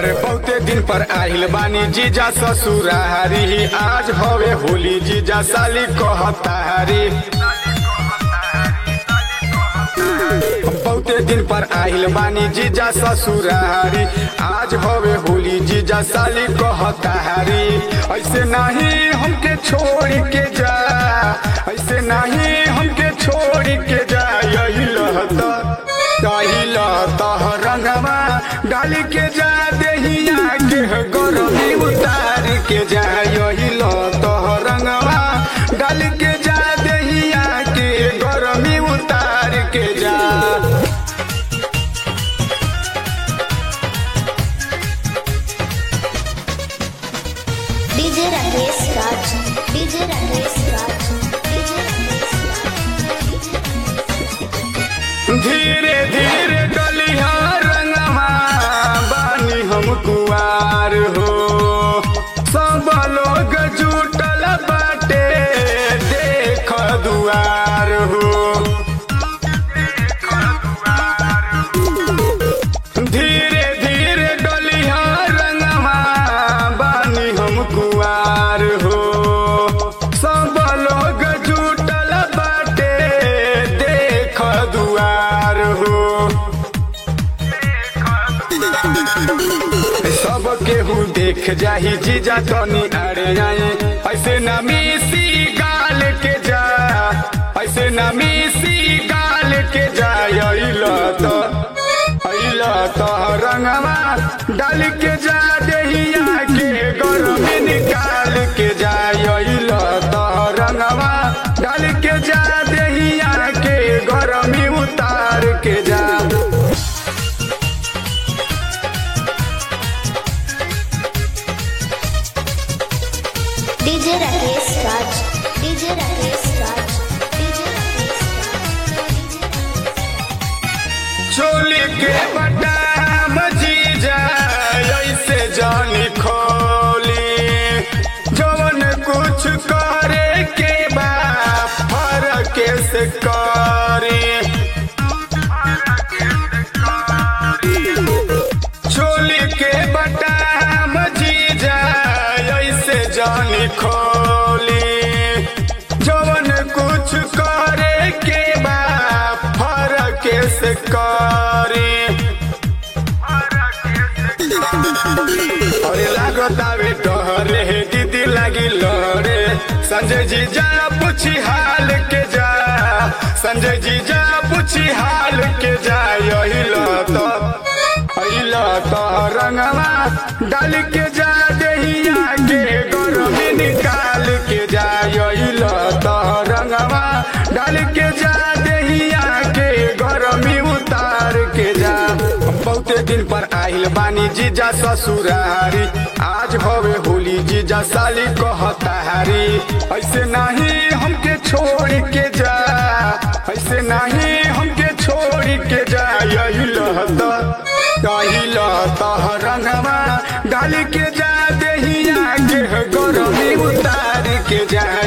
अरे बहुते दिन पर आइल बानी जीजा ससुरारी, आज हवे होली जीजा साली कहतारी। बहुते दिन पर आइल बानी जीजा ससुरारी, आज हवे होली जीजा साली कहतारी। ऐसे नहीं हमके छोड़ के जा, ऐसे नहीं हमके छोड़ के जा। यही लहता रंगवा डाल के जा, देहिया के गरमी उतार के जा। यही लहता रंगवा डाल के जा, देहिया के गरमी उतार के जा। DJ Rakesh Raj, DJ Rakesh Raj, DJ Rakesh Raj. धीरे धीरे डलिया रंगवा बानी हम कुआर हो, सब लोग जुटल बाटे देख दुआर हो। धीरे धीरे डलिया रंगवा बानी हम कुआर हो, सब लोग जुटल बाटे देख दुआर हो। सब केहू देख जाही जीजा तनी अरे आए, ऐसे न मिसी गाल के जा, ऐसे न मिसी गाल के जा। अइला तो रंगवा डाल के जा, देहिया के गरमी निकाल के जा। अइला तो रंगवा डाल के जा, देहिया के गरमी उतार के जा। DJ Rakesh Raj, DJ Rakesh Raj, DJ Rakesh Raj. चोली के बटाम जीजा ऐसे जानी खोली, जवन कुछ करे के बा फरक से करी। चोली के बटाम जीजा ऐसे जानी खोली, जवन कुछ करे के बा फरक से करी। अरे लागतावे डरे दीदी लागी लड़े, संजय जी जा पूछी हाल के जा, संजय जी जा पूछी हाल के जा। यही लता रंगवा डाल के जा, देहिया के गरमी निकाल के जा। यही लता रंगवा डाल के जा, देहिया के गरमी उतार के जा। बहुते दिन पर आइल बानी जीजा ससुरारी, आज हवे होली जीजा साली कहतारी। ऐसे नहीं हमके छोड़ के जा, ऐसे नहीं हमके छोड़ के जा। यही लहता रंगवा डाल के जा, देहिया के गरमी उतार के जा।